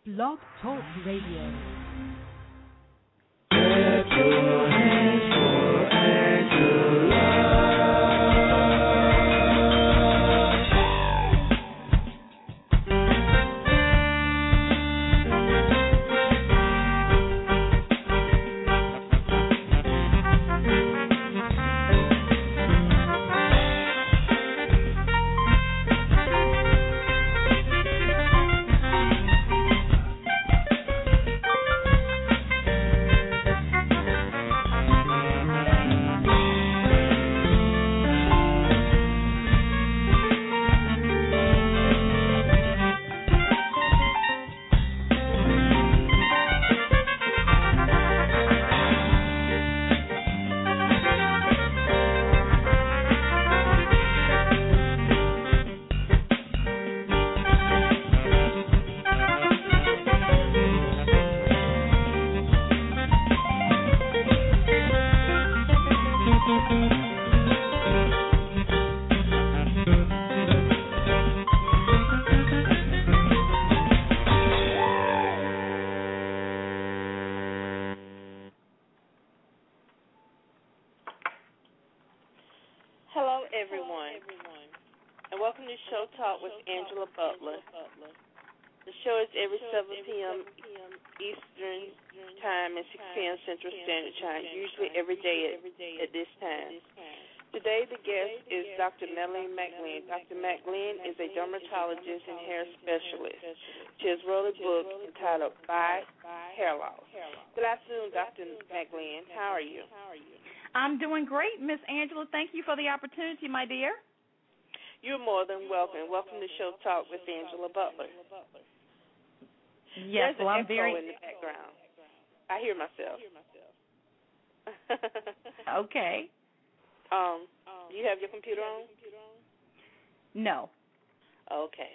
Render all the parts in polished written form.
Blog Talk Radio. Clap your hands for Angela. Hello, everyone, and welcome to Show Talk with Angela Butler. The show is every 7 p.m. Eastern Time and 6 p.m. Central Standard Time, usually every day at this time. Today, the guest is Dr. Melanie McGlynn. Dr. McGlynn is a dermatologist and hair specialist. She has wrote a book entitled By Hair Loss. Good afternoon, Dr. McGlynn. How are you? I'm doing great, Miss Angela. Thank you for the opportunity, my dear. You're more than welcome. Welcome to Show Talk with Angela Butler. Yes, There's well, an echo in the background. I hear myself. Okay. Do you have your computer on? No. Okay.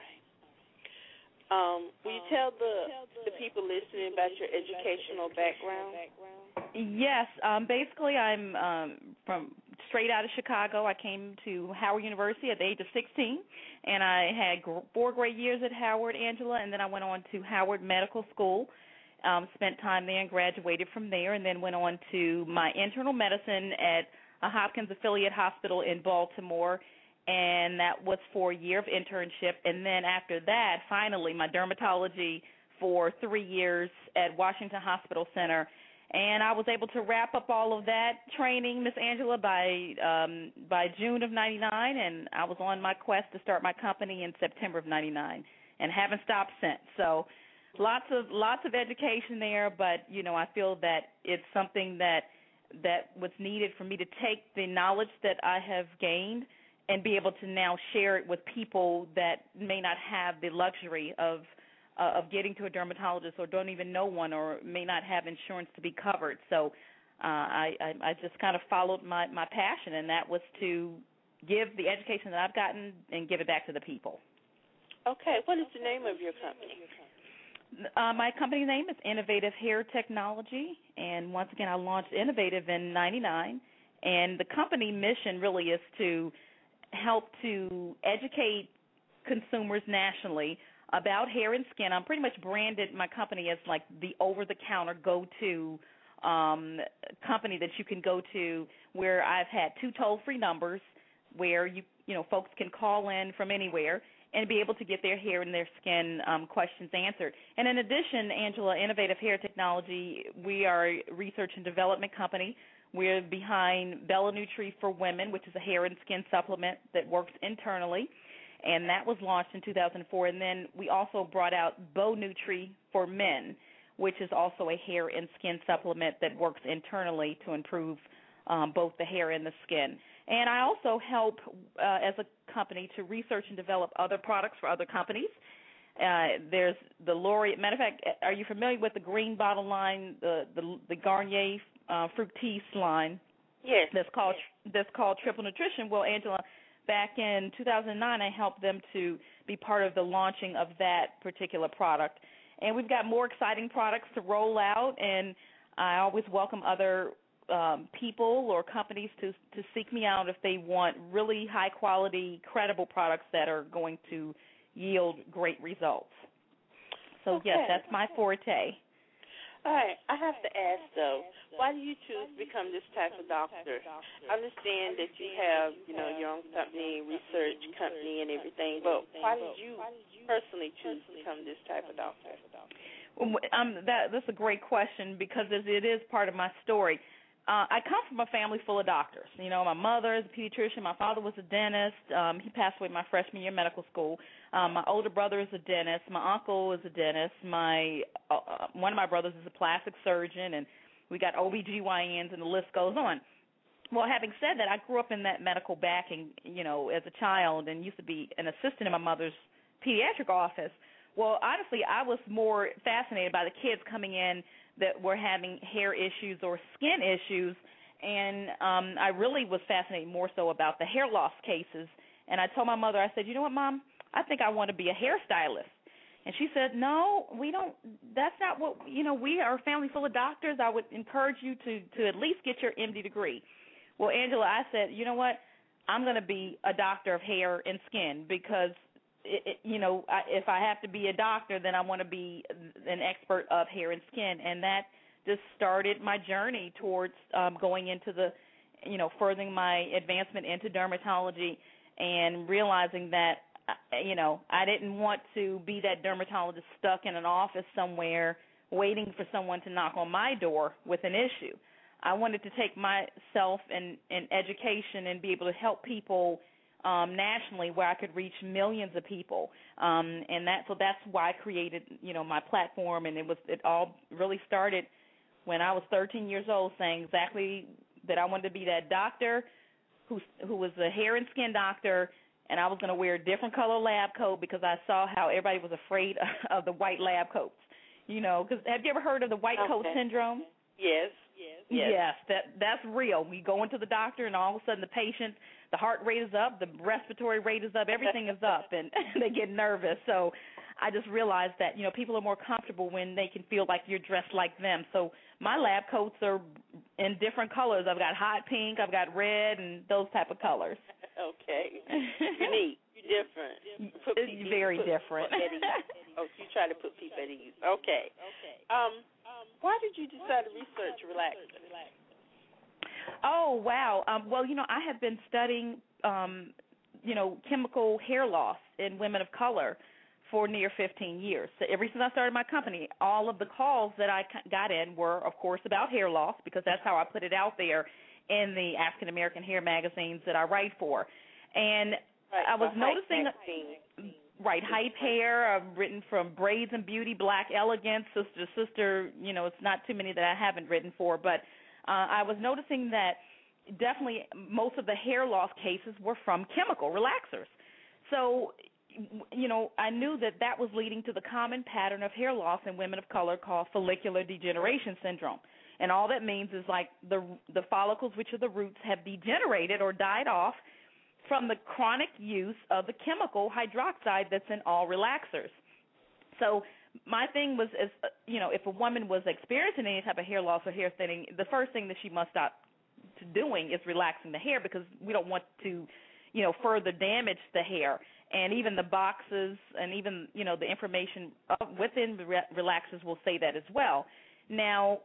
All right. Will you tell the people listening about your educational background? Yes. Basically, I'm from straight out of Chicago. I came to Howard University at the age of 16, and I had 4 great years at Howard, Angela, and then I went on to Howard Medical School, spent time there and graduated from there, and then went on to my internal medicine at a Hopkins affiliate hospital in Baltimore, and that was for a year of internship. And then after that, finally, my dermatology for 3 years at Washington Hospital Center. And I was able to wrap up all of that training, Miss Angela, by June of '99, and I was on my quest to start my company in September of '99, and haven't stopped since. So lots of education there, but I feel that it's something that was needed for me to take the knowledge that I have gained and be able to now share it with people that may not have the luxury of getting to a dermatologist or don't even know one or may not have insurance to be covered. So I just kind of followed my passion, and that was to give the education that I've gotten and give it back to the people. Okay. What is the name of your company? My company's name is Innovative Hair Technology, and once again, I launched Innovative in '99, and the company mission really is to help to educate consumers nationally about hair and skin. I'm pretty much branded my company as like the over-the-counter go-to company that you can go to, where I've had 2 toll-free numbers where folks can call in from anywhere and be able to get their hair and their skin questions answered. And in addition, Angela, Innovative Hair Technology, we are a research and development company. We're behind Bella Nutri for Women, which is a hair and skin supplement that works internally, and that was launched in 2004. And then we also brought out Bo Nutri for Men, which is also a hair and skin supplement that works internally to improve both the hair and the skin. And I also help, as a company, to research and develop other products for other companies. There's the Laureate. Matter of fact, are you familiar with the green bottle line, the Garnier Fructis line? Yes. That's called Triple Nutrition. Well, Angela, back in 2009, I helped them to be part of the launching of that particular product. And we've got more exciting products to roll out, and I always welcome other people or companies to seek me out if they want really high-quality, credible products that are going to yield great results. So, yes, that's my forte. All right, I have to ask, though, why do you choose to become this type of doctor? I understand that you have, your own company, research company, and everything, but why did you personally choose to become this type of doctor? That's a great question because it is part of my story. I come from a family full of doctors. My mother is a pediatrician. My father was a dentist. He passed away my freshman year of medical school. My older brother is a dentist. My uncle is a dentist. One of my brothers is a plastic surgeon, and we got OBGYNs, and the list goes on. Well, having said that, I grew up in that medical backing, as a child and used to be an assistant in my mother's pediatric office. Well, honestly, I was more fascinated by the kids coming in that were having hair issues or skin issues, and I really was fascinated more so about the hair loss cases. And I told my mother, I said, you know what, Mom, I think I want to be a hairstylist. And she said, no, we don't, that's not what, we are a family full of doctors. I would encourage you to at least get your MD degree. Well, Angela, I said, you know what, I'm going to be a doctor of hair and skin because if I have to be a doctor, then I want to be an expert of hair and skin, and that just started my journey towards going into furthering my advancement into dermatology and realizing that, I didn't want to be that dermatologist stuck in an office somewhere waiting for someone to knock on my door with an issue. I wanted to take myself in education and be able to help people nationally where I could reach millions of people, and that's why I created my platform, and it all really started when I was 13 years old, saying exactly that I wanted to be that doctor who was a hair and skin doctor, and I was going to wear a different color lab coat because I saw how everybody was afraid of the white lab coats. Because have you ever heard of the white coat syndrome? Yes. Yes, that's real. We go into the doctor, and all of a sudden the patient, the heart rate is up, the respiratory rate is up, everything is up, and they get nervous. So I just realized that, people are more comfortable when they can feel like you're dressed like them. So my lab coats are in different colors. I've got hot pink, I've got red, and those type of colors. Okay. Unique. Different. It's very different. You try to put people at ease. Okay. Why did you decide to research relaxer? Oh, wow. Well, I have been studying, chemical hair loss in women of color for near 15 years. So ever since I started my company, all of the calls that I got in were, of course, about hair loss because that's how I put it out there in the African American hair magazines that I write for. And I was noticing, Hype Hair. I've written from Braids and Beauty, Black Elegance, Sister to Sister. It's not too many that I haven't written for, but I was noticing that definitely most of the hair loss cases were from chemical relaxers. So, I knew that was leading to the common pattern of hair loss in women of color called follicular degeneration syndrome. And all that means is like the follicles, which are the roots, have degenerated or died off from the chronic use of the chemical hydroxide that's in all relaxers. So my thing was, if a woman was experiencing any type of hair loss or hair thinning, the first thing that she must stop doing is relaxing the hair because we don't want to, further damage the hair. And even the boxes and even, the information within relaxers will say that as well. Now,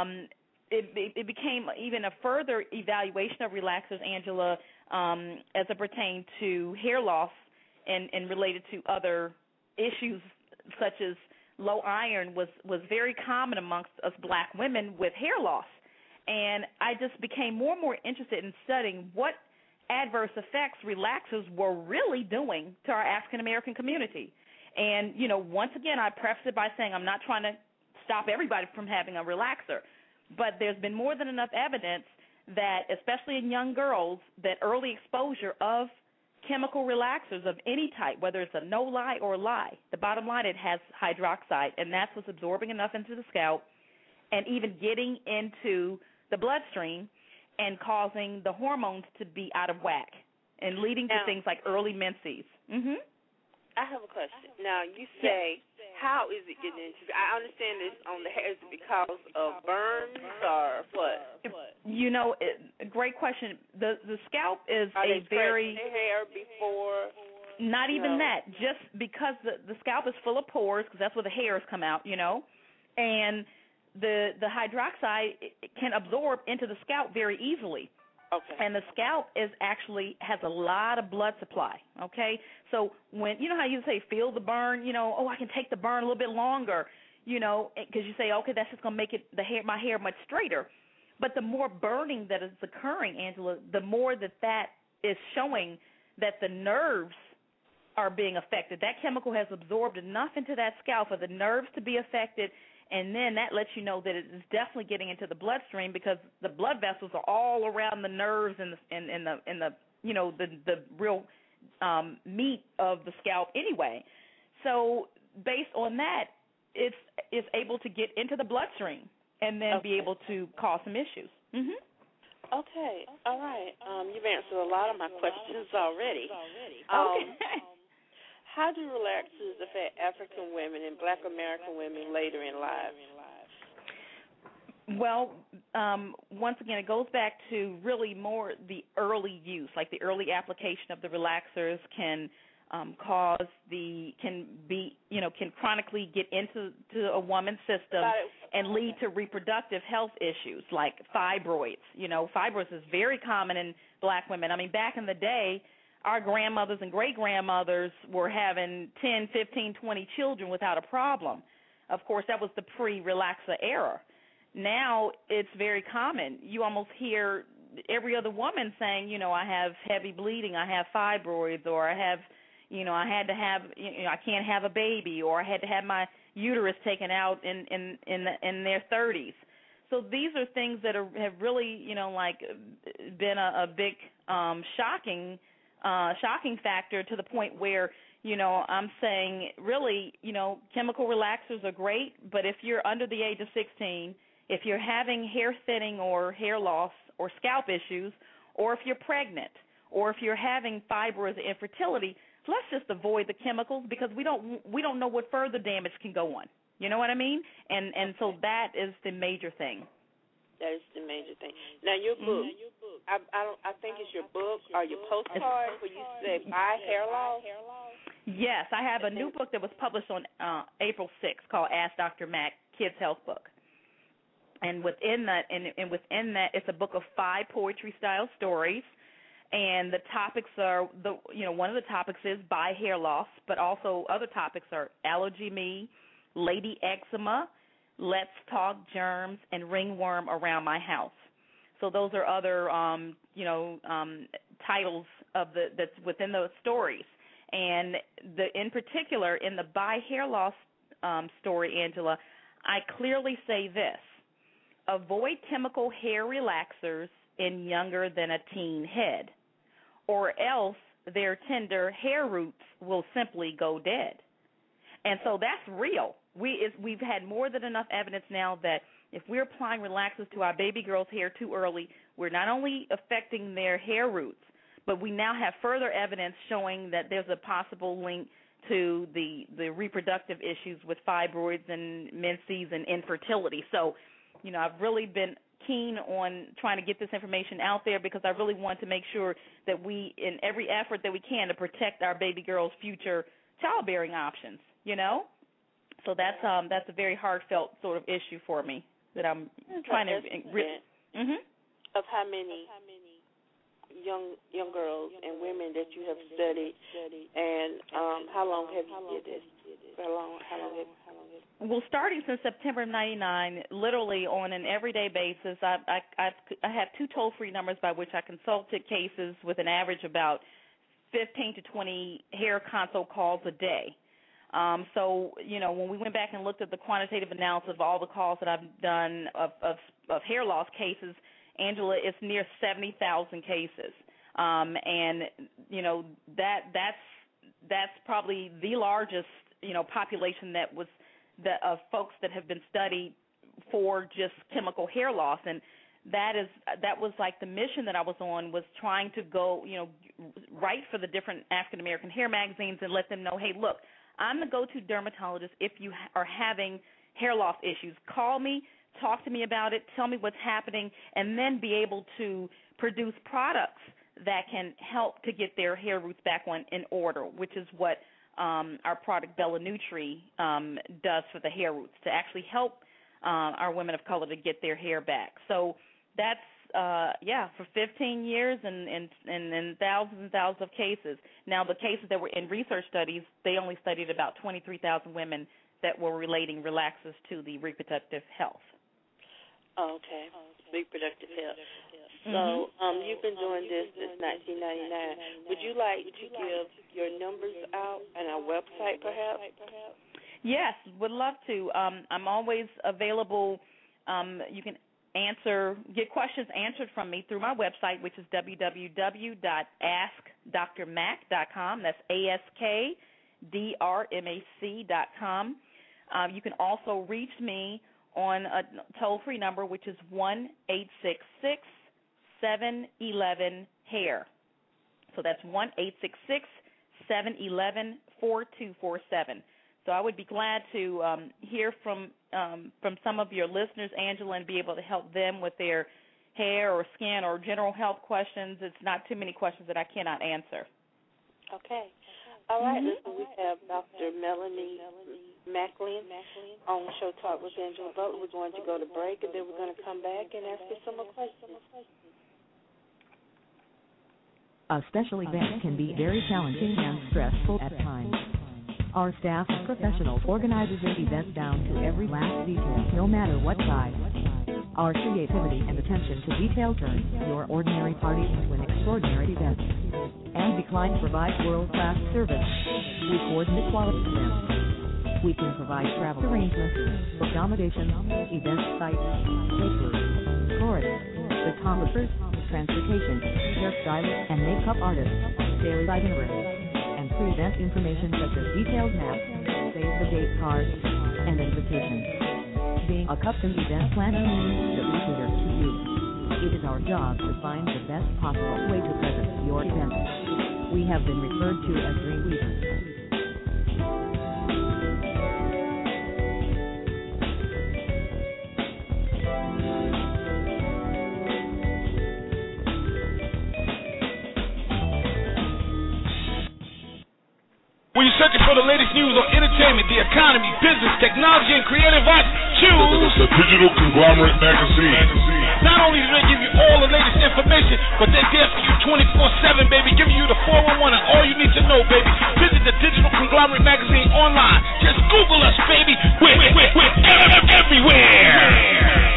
it became even a further evaluation of relaxers, Angela, as it pertained to hair loss and related to other issues such as low iron was very common amongst us black women with hair loss. And I just became more and more interested in studying what adverse effects relaxers were really doing to our African-American community. And, once again, I preface it by saying I'm not trying to stop everybody from having a relaxer, but there's been more than enough evidence that, especially in young girls, that early exposure of chemical relaxers of any type, whether it's a no-lye or a lye, the bottom line, it has hydroxide, and that's what's absorbing enough into the scalp and even getting into the bloodstream and causing the hormones to be out of whack and leading to things like early menses. Mm-hmm. I have a question. Now, you say, how is it getting into? I understand this on the hair. Is it because of burns or what? Great question. The scalp is Are a they very their hair before. Not even No. that. Just because the scalp is full of pores, because that's where the hairs come out, and the hydroxide can absorb into the scalp very easily. Okay. And the scalp has a lot of blood supply, okay? So when, how you say feel the burn, I can take the burn a little bit longer, because you say, okay, that's just going to make my hair much straighter. But the more burning that is occurring, Angela, the more that is showing that the nerves are being affected. That chemical has absorbed enough into that scalp for the nerves to be affected, and then that lets you know that it is definitely getting into the bloodstream because the blood vessels are all around the nerves and the real meat of the scalp anyway. So based on that, it's able to get into the bloodstream and then be able to cause some issues. Mhm. Okay. All right. You've answered a lot of my questions already. Okay. How do relaxers affect African women and Black American women later in life? Well, once again, it goes back to really more the early use, like the early application of the relaxers can can chronically get into a woman's system and lead to reproductive health issues like fibroids. Fibroids is very common in Black women. I mean, back in the day, our grandmothers and great-grandmothers were having 10, 15, 20 children without a problem. Of course, that was the pre-relaxer era. Now it's very common. You almost hear every other woman saying, I have heavy bleeding, I have fibroids, or I have, I can't have a baby, or I had to have my uterus taken out in their 30s. So these are things that have really, been a big shocking factor to the point where, I'm saying really, chemical relaxers are great, but if you're under the age of 16, if you're having hair thinning or hair loss or scalp issues, or if you're pregnant, or if you're having fibroids or infertility, let's just avoid the chemicals because we don't know what further damage can go on. You know what I mean? And so that is the major thing. That is the major thing. Now your book, I think it's your book or your postcard where you say buy hair loss. Yes, I have a new book that was published on April 6th called Ask Dr. Mac, Kids Health Book. And within that, it's a book of 5 poetry-style stories. And the topics are, one of the topics is buy hair loss, but also other topics are allergy me, lady eczema, let's talk germs, and ringworm around my house. So those are other, titles of that's within those stories. And in particular, in the buy hair loss story, Angela, I clearly say this: avoid chemical hair relaxers in younger than a teen head, or else their tender hair roots will simply go dead. And so that's real. We've had more than enough evidence now that if we're applying relaxers to our baby girls' hair too early, we're not only affecting their hair roots, but we now have further evidence showing that there's a possible link to the reproductive issues with fibroids and menses and infertility. So, I've really been keen on trying to get this information out there because I really want to make sure that we, in every effort that we can, to protect our baby girls' future childbearing options, So that's a very heartfelt sort of issue for me that I'm trying to of how many young girls and women that you have studied, and how long have you did this? How long have you? Well, starting since September of '99, literally on an everyday basis, I have 2 toll-free numbers by which I consulted cases with an average about 15 to 20 hair consult calls a day. So, when we went back and looked at the quantitative analysis of all the calls that I've done of hair loss cases, Angela, it's near 70,000 cases. And, that's probably the largest, population of folks that have been studied for just chemical hair loss. And that was like the mission that I was on, was trying to go, write for the different African American hair magazines and let them know, hey, look, I'm the go-to dermatologist if you are having hair loss issues. Call me, talk to me about it, tell me what's happening, and then be able to produce products that can help to get their hair roots back in order, which is what our product Bella Nutri does for the hair roots, to actually help our women of color to get their hair back. So that's, for 15 years and thousands and thousands of cases. Now, the cases that were in research studies, they only studied about 23,000 women that were relating relaxers to the reproductive health. Okay. Reproductive health. So you've been doing this since 1999. Would you like to give your numbers out and our website, perhaps? Yes, would love to. I'm always available. You can get questions answered from me through my website, which is www.askdrmac.com. That's ASKDRMAC.com. You can also reach me on a toll-free number, which is 1-866-711-HAIR. So that's 1-866-711-4247. So I would be glad to hear from some of your listeners, Angela, and be able to help them with their hair or skin or general health questions. It's not too many questions that I cannot answer. Okay. All right, listen, we have Dr. Melanie Macklin on Show Talk with Angela Butler. We're going to go to break, and then we're going to come back and ask you some more questions. A special event can be very challenging and stressful at times. Our staff of professionals organizes an event down to every last detail, no matter what size. Our creativity and attention to detail turns your ordinary party into an extraordinary event. And Decline provides world-class service. We coordinate quality events. We can provide travel arrangements, accommodations, event sites, caterers, florists, photographers, transportation, hairstylists, and makeup artists, daily itineraries, and pre-event information such as detailed maps, save-the-date cards, and invitations. Being a custom event planner means that we cater to you. It is our job to find the best possible way to present your event. We have been referred to as Dreamweavers. When you're searching for the latest news on entertainment, the economy, business, technology, and creative arts, choose the Digital Conglomerate Magazine. Not only do they give you all the latest information, but they're there for you 24/7, baby, giving you the 411 and all you need to know, baby. Visit the Digital Conglomerate Magazine online. Just Google us, baby. We're everywhere.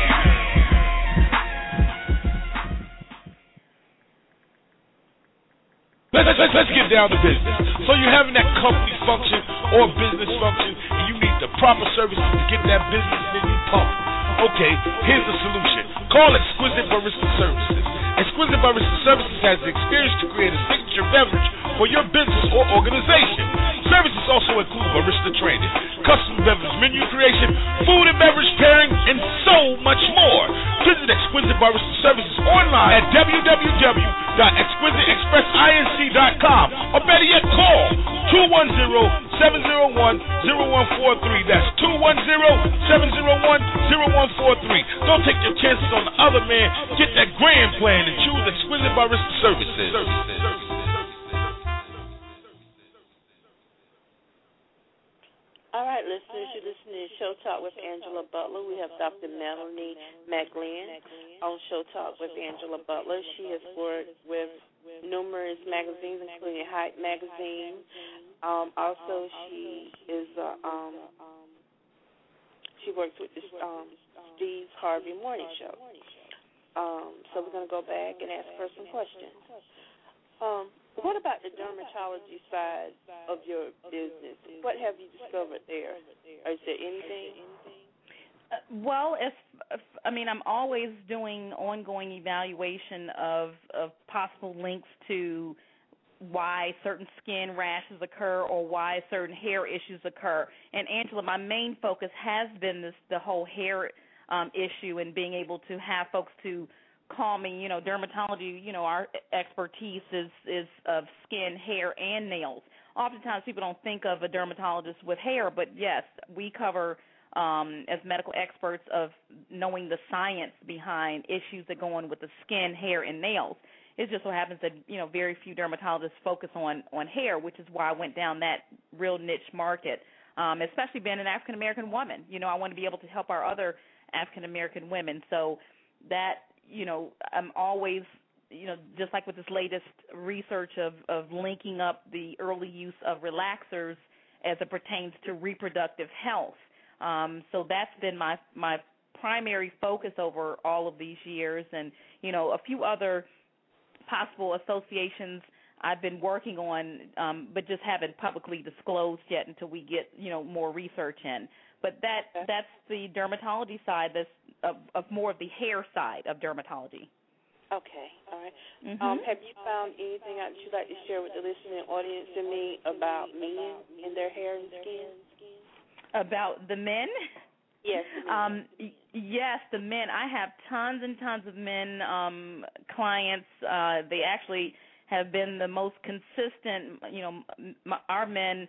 Let's get down to business. So you're having that company function or business function, and you need the proper services to get that business in you pumped. Okay, here's the solution. Call Exquisite Barista Services. Exquisite Barista Services has the experience to create a signature beverage for your business or organization. Services also include barista training, custom beverage menu creation, food and beverage pairing, and so much more. Visit Exquisite Barista Services online at www.exquisiteexpressinc.com, or better yet, call 210-701-0143. That's 210-701-0143. Don't take your chances on the other man. Get that grand plan and choose Exquisite Barista Services. All right, listeners, you're listening to Show Talk with Angela Butler. We have Dr. Melanie Macklin on Show Talk with Angela Butler. She has worked with numerous magazines, including Hype Magazine. Also, she is she works with the Steve Harvey Morning Show. So we're going to go back and ask her some questions. What about the dermatology side of your business? What have you discovered there? Is there anything? Well, I'm always doing ongoing evaluation of possible links to why certain skin rashes occur or why certain hair issues occur. And Angela, my main focus has been the whole hair issue, and being able to have folks to call me. Dermatology, our expertise is of skin, hair, and nails. Oftentimes people don't think of a dermatologist with hair, but yes, we cover as medical experts of knowing the science behind issues that go on with the skin, hair, and nails. it just so happens that, very few dermatologists focus on hair, which is why I went down that real niche market, especially being an African-American woman. I want to be able to help our other African-American women. So that, I'm always, just like with this latest research of linking up the early use of relaxers as it pertains to reproductive health. So that's been my primary focus over all of these years, and, a few other possible associations I've been working on, but just haven't publicly disclosed yet until we get, more research in. But that's the dermatology side of more of the hair side of dermatology. Okay, all right. Mm-hmm. Have you found anything that you'd like to share with the listening audience and me about men and their hair and skin? About the men? Yes. Yes, the men. I have tons and tons of men clients. They actually have been the most consistent. Our men,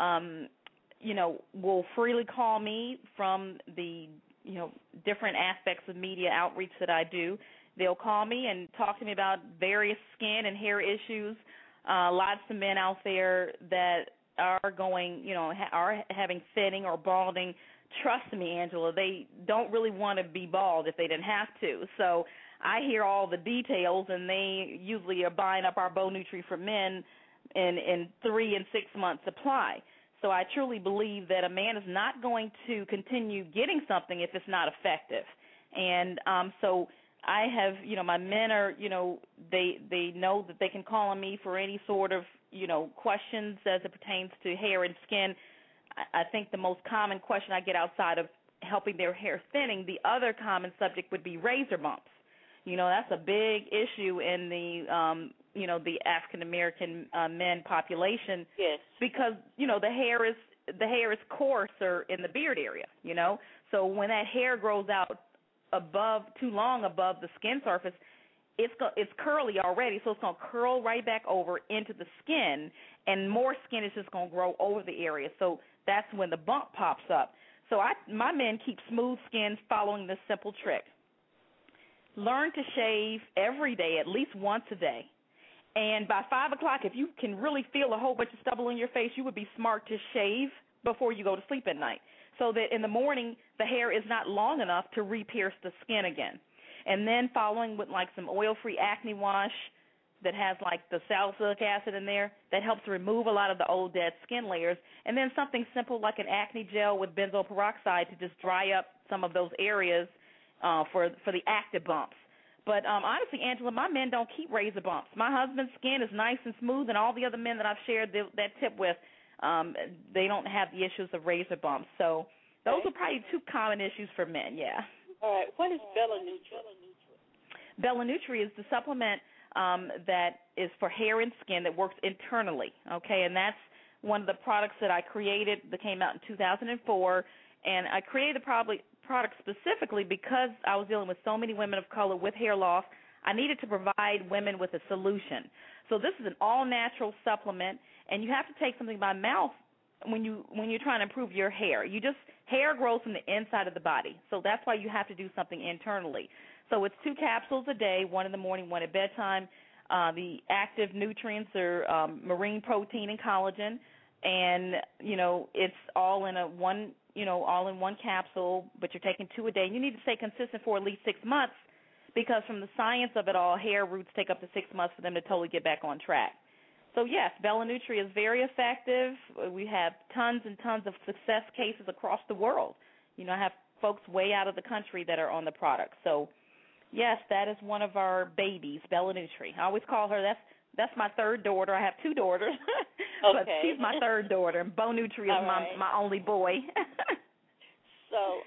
will freely call me from the, different aspects of media outreach that I do. They'll call me and talk to me about various skin and hair issues. Lots of men out there that are going, are having thinning or balding. Trust me, Angela, they don't really want to be bald if they didn't have to. So I hear all the details, and they usually are buying up our Bonutri for men in 3 and 6 month supply. So I truly believe that a man is not going to continue getting something if it's not effective. And so I have, my men are, they know that they can call on me for any sort of, questions as it pertains to hair and skin. I think the most common question I get outside of helping their hair thinning, the other common subject would be razor bumps. That's a big issue in the, the African American men population. Yes. Because the hair is coarser in the beard area. So when that hair grows out too long above the skin surface, it's curly already, so it's going to curl right back over into the skin, and more skin is just going to grow over the area. So that's when the bump pops up. So my men keep smooth skins following this simple trick. Learn to shave every day, at least once a day. And by 5 o'clock, if you can really feel a whole bunch of stubble in your face, you would be smart to shave before you go to sleep at night, so that in the morning the hair is not long enough to re-pierce the skin again. And then following with like some oil-free acne wash that has like the salicylic acid in there that helps remove a lot of the old dead skin layers. And then something simple like an acne gel with benzoyl peroxide to just dry up some of those areas for the active bumps. But honestly, Angela, my men don't keep razor bumps. My husband's skin is nice and smooth, and all the other men that I've shared that tip with, they don't have the issues of razor bumps. So those are probably 2 common issues for men, yeah. All right. What is Belanutri? Belanutri is the supplement that is for hair and skin that works internally, okay? And that's one of the products that I created that came out in 2004. And I created the product specifically because I was dealing with so many women of color with hair loss. I needed to provide women with a solution. So this is an all-natural supplement, and you have to take something by mouth when you're trying to improve your hair. Hair grows from the inside of the body, so that's why you have to do something internally. So it's 2 capsules a day, 1 in the morning, 1 at bedtime. The active nutrients are marine protein and collagen, and it's all in one capsule, but you're taking 2 a day. And you need to stay consistent for at least 6 months, because from the science of it all, hair roots take up to 6 months for them to totally get back on track. So, yes, Belanutri is very effective. We have tons and tons of success cases across the world. I have folks way out of the country that are on the product. So, yes, that is one of our babies, Belanutri. I always call her, that's my 3rd daughter. I have 2 daughters, but she's my 3rd daughter, and Bonutri is my only boy. So,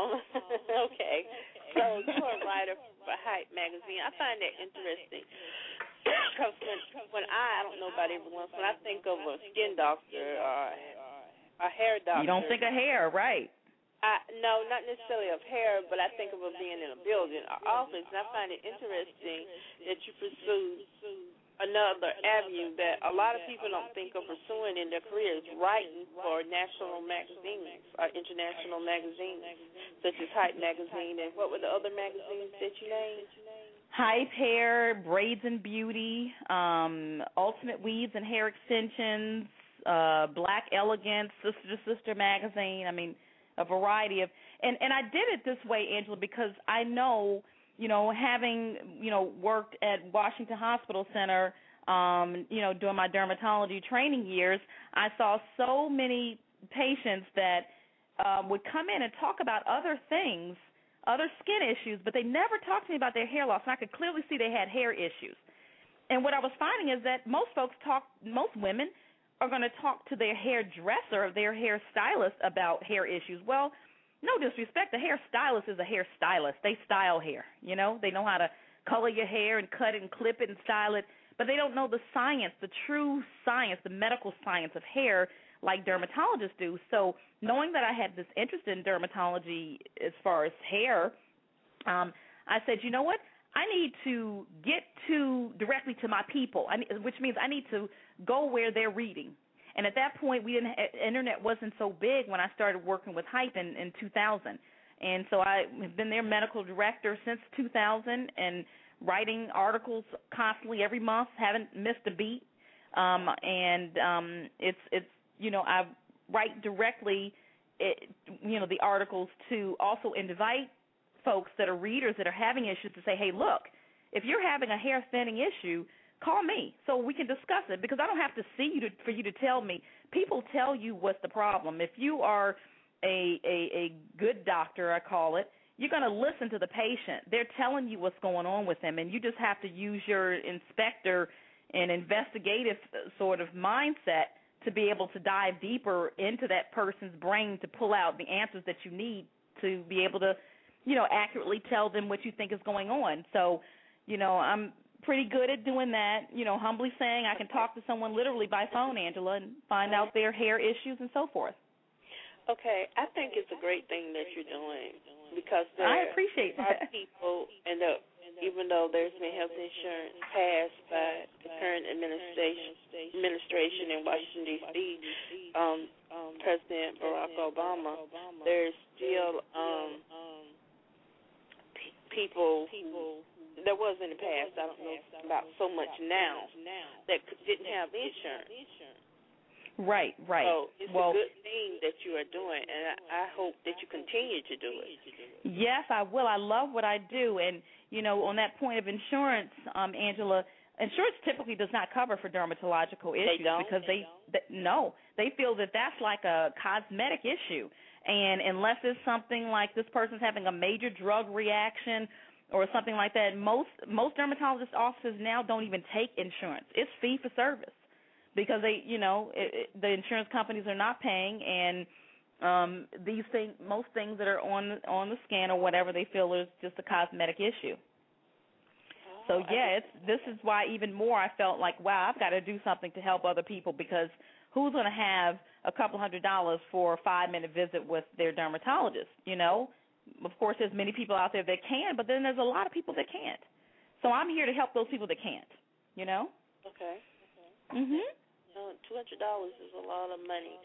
okay. So you are a writer for Hype magazine. I find that interesting. Because when I don't know about everyone, when I think of a skin doctor or a hair doctor. You don't think of hair, right? No, not necessarily of hair, but I think of it being in a building or office. And I find it interesting that you pursue another avenue that a lot of people don't think of pursuing in their careers, writing for national magazines or international magazines, such as Hype magazine. And what were the other magazines that you named? Hype Hair, Braids and Beauty, Ultimate Weaves and Hair Extensions, Black Elegance, Sister to Sister magazine. I mean, a variety of, and I did it this way, Angela, because I know, having, worked at Washington Hospital Center, during my dermatology training years, I saw so many patients that would come in and talk about other things, other skin issues, but they never talked to me about their hair loss, and I could clearly see they had hair issues. And what I was finding is that most women are going to talk to their hairdresser or their hair stylist about hair issues. Well, no disrespect, the hair stylist is a hair stylist. They style hair, They know how to color your hair and cut it and clip it and style it, but they don't know the science, the true science, the medical science of hair like dermatologists do. So knowing that I had this interest in dermatology as far as hair, I said, you know what? I need to get directly to my people, which means I need to go where they're reading. And at that point, internet wasn't so big when I started working with Hype in 2000. And so I have been their medical director since 2000 and writing articles constantly every month, haven't missed a beat. I write directly, the articles to also invite folks that are readers that are having issues to say, hey, look, if you're having a hair thinning issue, call me so we can discuss it, because I don't have to see you for you to tell me. People tell you what's the problem. If you are a good doctor, I call it, you're going to listen to the patient. They're telling you what's going on with them, and you just have to use your inspector and investigative sort of mindset to be able to dive deeper into that person's brain to pull out the answers that you need to be able to, accurately tell them what you think is going on. So, I'm pretty good at doing that, humbly saying I can talk to someone literally by phone, Angela, and find out their hair issues and so forth. Okay, I think it's a great thing that you're doing, because I appreciate a lot of people end up, even though there's been health insurance passed by the current administration in Washington, D.C., President Barack Obama, there's still people there was in the past, I don't know about so much now, that didn't have insurance. Right. So it's a good thing that you are doing, and I hope that you continue to do it. Yes, I will. I love what I do. And, on that point of insurance, Angela, insurance typically does not cover for dermatological issues because they feel that that's like a cosmetic issue. And unless it's something like this person's having a major drug reaction or something like that, most dermatologist offices now don't even take insurance. It's fee for service, because the insurance companies are not paying, and most things that are on the scan or whatever, they feel is just a cosmetic issue. So this is why even more I felt like, wow, I've got to do something to help other people, because who's going to have a couple $100 for a 5-minute visit with their dermatologist? Of course, there's many people out there that can, but then there's a lot of people that can't. So I'm here to help those people that can't. Okay. Mhm. $200 is a lot of money.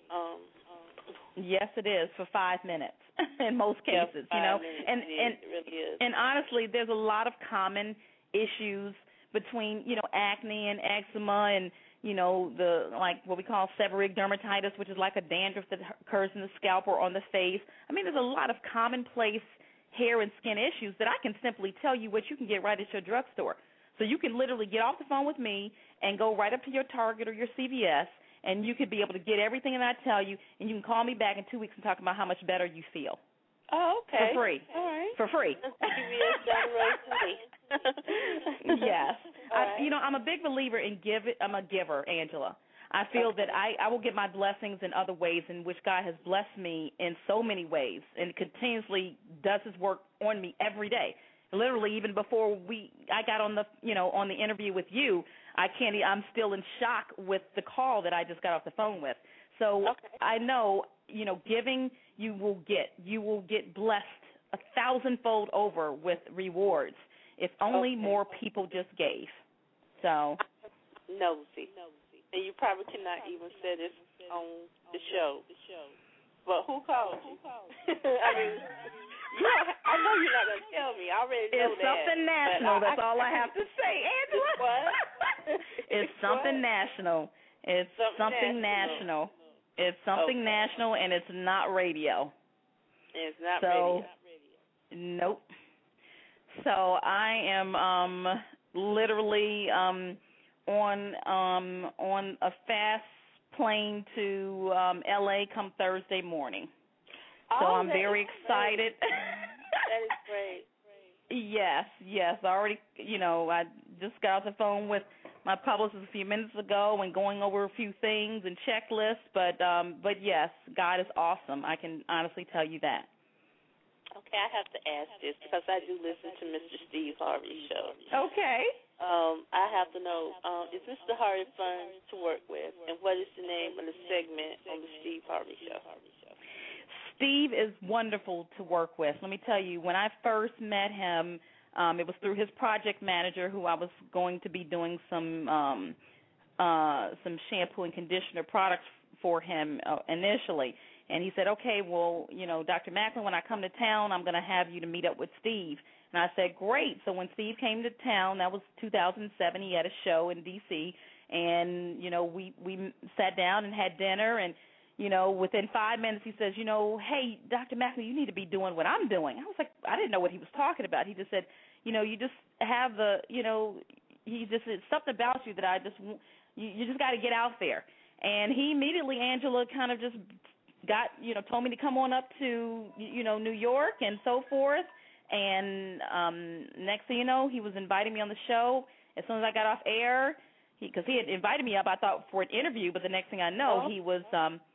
Yes, it is, for 5 minutes in most cases. Minutes, it really is. And honestly, there's a lot of common issues between acne and eczema and the what we call seborrheic dermatitis, which is like a dandruff that occurs in the scalp or on the face. I mean, there's a lot of commonplace hair and skin issues that I can simply tell you what you can get right at your drugstore. So you can literally get off the phone with me and go right up to your Target or your CVS, and you could be able to get everything that I tell you, and you can call me back in 2 weeks and talk about how much better you feel. Oh, okay. For free. All right. For free. CVS down the road to me. Yes. Right. I'm a big believer in I'm a giver, Angela. I feel that I will get my blessings in other ways in which God has blessed me in so many ways and continuously does his work on me every day. Literally, even before I got on the on the interview with you, I'm still in shock with the call that I just got off the phone with. So I know, giving, you will get blessed 1,000-fold over with rewards if only more people just gave. So nosy. And you probably cannot even say this on the show. But who called you? I mean, I know you're not gonna tell me. I already know it's that. Something national. That's all I have to say, Angela. What? It's something national. It's something national. It's something national, and it's not radio. It's not radio. Nope. So I am literally on a fast plane to LA come Thursday morning. So I'm very excited. That is great. Yes. I already, I just got off the phone with my publicist a few minutes ago and going over a few things and checklists. But yes, God is awesome. I can honestly tell you that. Okay, I have to ask this because I do listen to Mr. Steve Harvey's show. Okay. I have to know, is Mr. Harvey fun to work with, and what is the name of the segment on the Steve Harvey show? Steve is wonderful to work with. Let me tell you, when I first met him, it was through his project manager, who I was going to be doing some shampoo and conditioner products for him initially. And he said, okay, well, Dr. Macklin, when I come to town, I'm going to have you to meet up with Steve. And I said, great. So when Steve came to town, that was 2007, he had a show in D.C., and, we sat down and had dinner, and, within 5 minutes he says, hey, Dr. Macklin, you need to be doing what I'm doing. I was like, I didn't know what he was talking about. He just said, you just have it's something about you that you just got to get out there. And he immediately, Angela, kind of just got, told me to come on up to, New York and so forth. And next thing you know, he was inviting me on the show. As soon as I got off air, because he had invited me up, I thought, for an interview, but the next thing I know, he was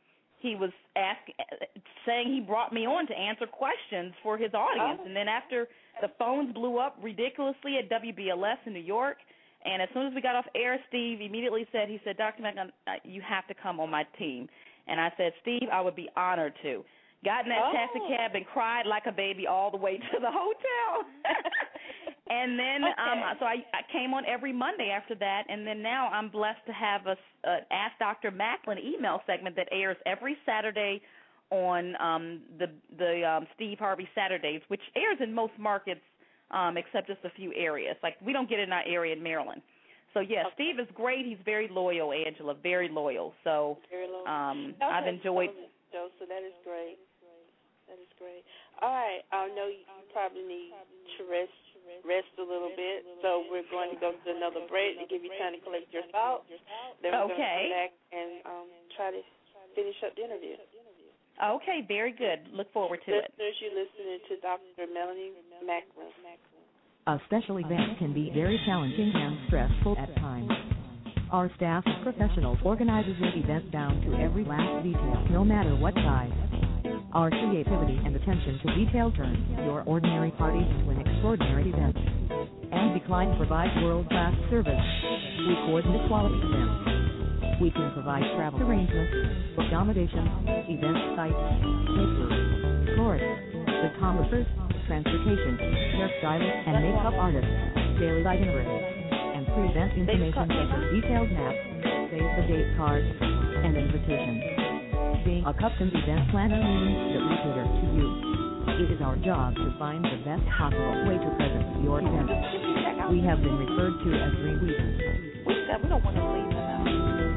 saying he brought me on to answer questions for his audience. And then after the phones blew up ridiculously at WBLS in New York, and as soon as we got off air, Steve immediately said, Dr. Macklin, you have to come on my team. And I said, Steve, I would be honored to. Got in that taxi cab and cried like a baby all the way to the hotel. And then so I came on every Monday after that, and then now I'm blessed to have a Ask Dr. Macklin email segment that airs every Saturday on the Steve Harvey Saturdays, which airs in most markets except just a few areas. Like, we don't get it in our area in Maryland. So, yes, Steve is great. He's very loyal, Angela, very loyal. So I've enjoyed. So that is great. That is great. All right. I know you probably need to rest a little bit, so we're going to go to another break to give you time to collect your thoughts. Then we're going to come back and try to finish up the interview. Okay, very good. Look forward to it. Listeners, you're listening to Dr. Melanie Macklin. A special event can be very challenging and stressful at times. Our staff of professionals organizes the event down to every last detail, no matter what size. Our creativity and attention to detail turn your ordinary party into an extraordinary event. And Decline provides world-class service. We coordinate quality events. We can provide travel arrangements, accommodations, event sites, caterers, florists, photographers, transportation, hairstylists, and makeup artists, daily itineraries, and pre-event information such as detailed maps, save-the-date cards, and invitations. Being a custom event planner means that we cater to you. It is our job to find the best possible way to present your event. We have been referred to as Dream Weavers. We don't want to leave them out.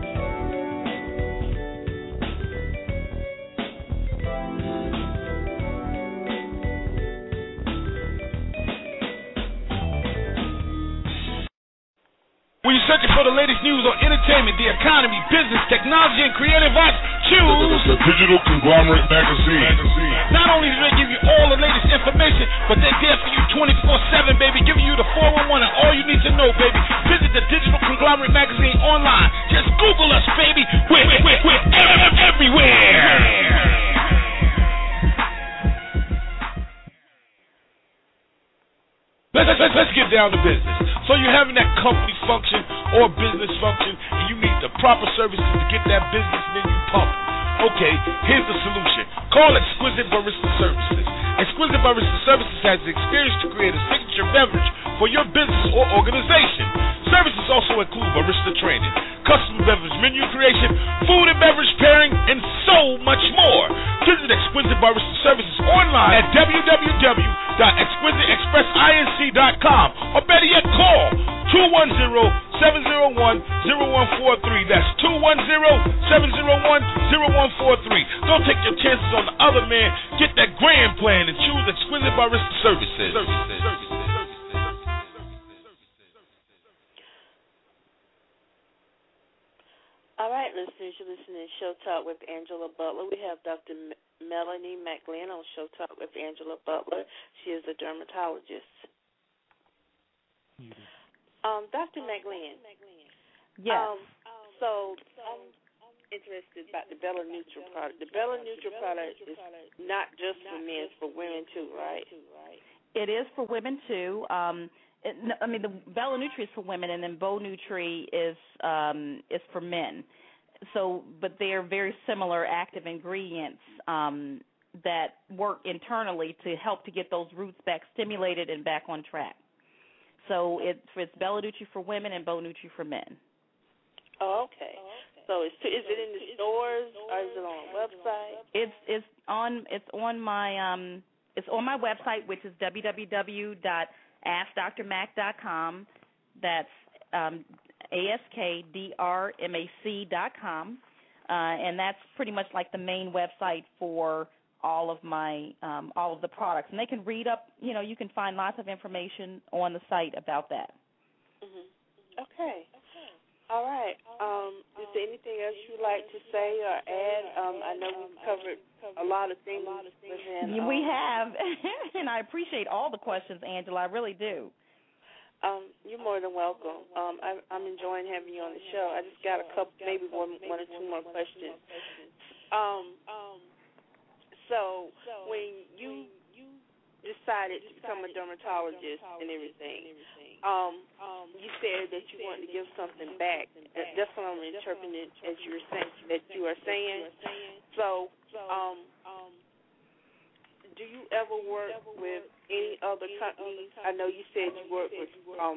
When you're searching for the latest news on entertainment, the economy, business, technology, and creative arts, choose the Digital Conglomerate Magazine. Not only do they give you all the latest information, but they're there for you 24/7, baby, giving you the 411 and all you need to know, baby. Visit the Digital Conglomerate Magazine online. Just Google us, baby. We're everywhere. Let's get down to business. So you're having that company function or business function, and you need the proper services to get that business menu pumping. Okay, here's the solution. Call Exquisite Barista Services. Exquisite Barista Services has the experience to create a signature beverage for your business or organization. Services also include barista training, custom beverage menu creation, food and beverage pairing, and so much more. Visit Exquisite Barista Services online at www.exquisiteexpressinc.com or better yet call 210-701-0143. That's 210-701-0143. Don't take your chances on the other man. Get that grand plan and choose Exquisite Barista Services. All right, listeners, you're listening to Show Talk with Angela Butler. We have Dr. Melanie McGlynn on Show Talk with Angela Butler. She is a dermatologist. Dr. McGlynn. Yes. So I'm interested about the Bella Neutral product. The Bella Neutral product is not just for men, it's for women too, right? It is for women too. The Bella Nutri is for women, and then Bo Nutri is for men. So, but they are very similar active ingredients that work internally to help to get those roots back stimulated and back on track. So it's Bella Nutri for women and Bo Nutri for men. Oh, okay. So is it in the stores or is it on a website? It's on my website, which is www.askdrmac.com. That's ASKDRMAC.com, and that's pretty much like the main website for all of the products. And they can read up. You can find lots of information on the site about that. Mm-hmm. Okay. All right. Is there anything else you'd like to say or add? I know we've covered a lot of things. We have, and I appreciate all the questions, Angela. I really do. You're more than welcome. I'm enjoying having you on the show. I just got a couple, maybe one or two more questions. So when you decided to become a dermatologist and everything, you said that you wanted to give something back. That's what I'm interpreting as you are saying. So, do you ever work with any other companies? I know you said you work with,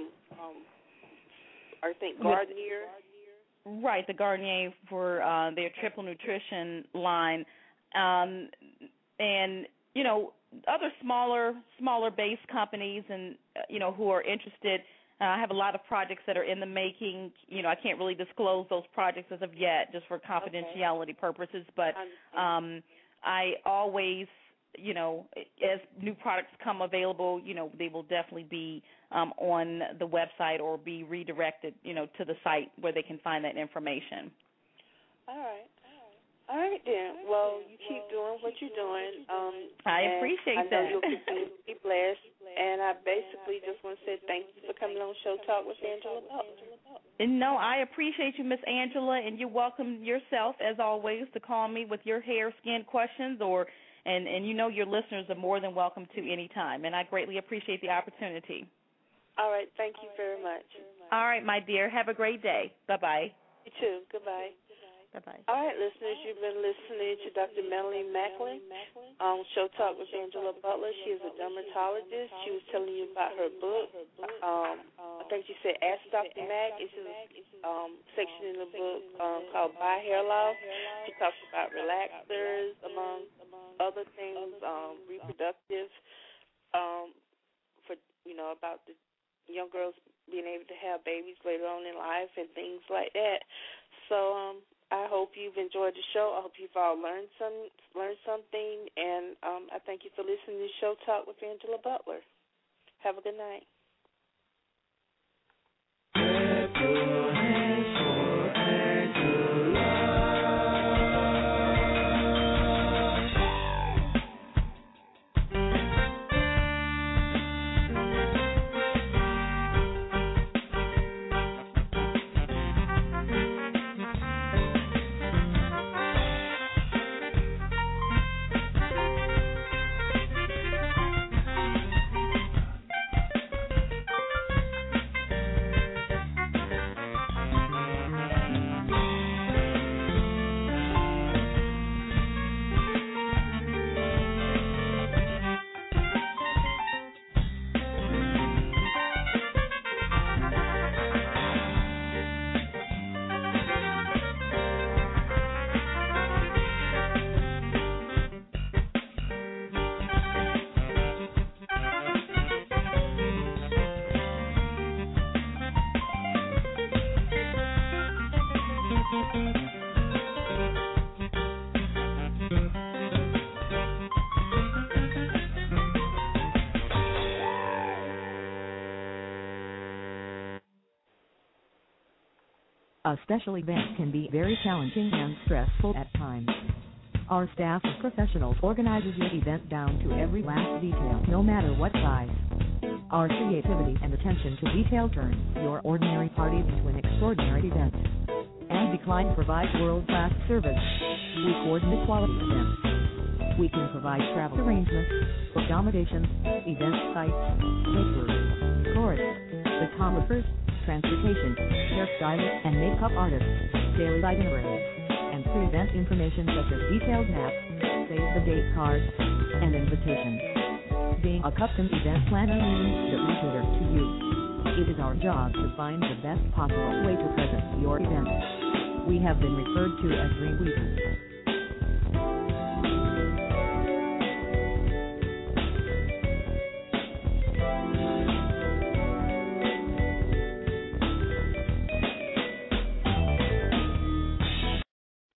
I think, Garnier. Right, the Garnier for their Triple Nutrition line. And, other smaller based companies and, who are interested. I have a lot of projects that are in the making. I can't really disclose those projects as of yet just for confidentiality purposes, but I always, as new products come available, they will definitely be on the website or be redirected, to the site where they can find that information. All right, then. Well, you keep doing what you're doing. I appreciate that. I know you'll continue to be blessed. And I basically just want to say thank you for coming on Show Talk with Angela Butler. No, I appreciate you, Miss Angela, and you're welcome yourself, as always, to call me with your hair, skin questions, and your listeners are more than welcome to any time. And I greatly appreciate the opportunity. All right. Thank you very much. All right, my dear. Have a great day. Bye-bye. You too. Goodbye. Bye-bye. All right, listeners, you've been listening to Dr. Melanie McGlynn on Show Talk with Angela Butler. She is a dermatologist. She was telling you about her book. I think she said Ask Dr. Mac. It's a section in the book called Buy Hair Loss. She talks about relaxers, among other things, reproductive, for about the young girls being able to have babies later on in life and things like that. So I hope you've enjoyed the show. I hope you've all learned something, and I thank you for listening to Show Talk with Angela Butler. Have a good night. A special event can be very challenging and stressful at times. Our staff of professionals organizes your event down to every last detail, no matter what size. Our creativity and attention to detail turns your ordinary party into an extraordinary event. And Decline provides world-class service. We coordinate quality events. We can provide travel arrangements, accommodations, event sites, caterers, chorus, photographers, transportation, hairstylists and makeup artists, daily itineraries, and pre-event information such as detailed maps, save-the-date cards, and invitations. Being a custom event planner means that we cater to you. It is our job to find the best possible way to present your event. We have been referred to as Dreamweavers.